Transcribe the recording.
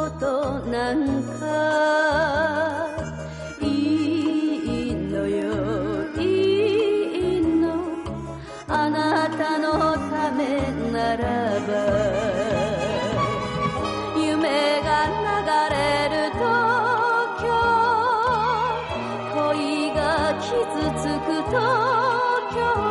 ことなんかいいのよいいのあなたのためならば